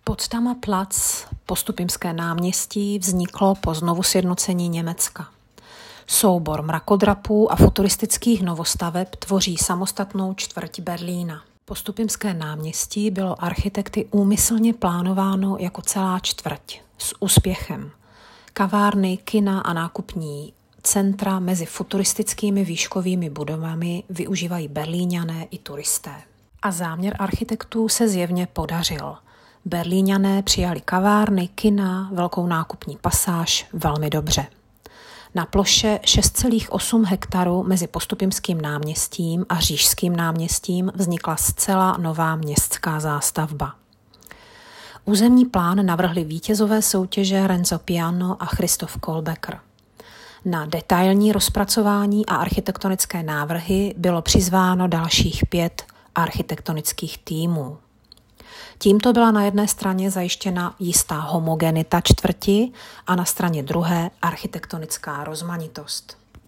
Potsdamer Platz, Postupimské náměstí, vzniklo po znovusjednocení Německa. Soubor mrakodrapů a futuristických novostaveb tvoří samostatnou čtvrť Berlína. Postupimské náměstí bylo architekty úmyslně plánováno jako celá čtvrť s úspěchem. Kavárny, kina a nákupní centra mezi futuristickými výškovými budovami využívají Berlíňané i turisté. A záměr architektů se zjevně podařil. Berlíňané přijali kavárny, kina, velkou nákupní pasáž velmi dobře. Na ploše 6,8 hektaru mezi Postupimským náměstím a Říšským náměstím vznikla zcela nová městská zástavba. Územní plán navrhli vítězové soutěže Renzo Piano a Christoph Kohlbecker. Na detailní rozpracování a architektonické návrhy bylo přizváno dalších 5 architektonických týmů. Tímto byla na jedné straně zajištěna jistá homogenita čtvrti a na straně druhé architektonická rozmanitost.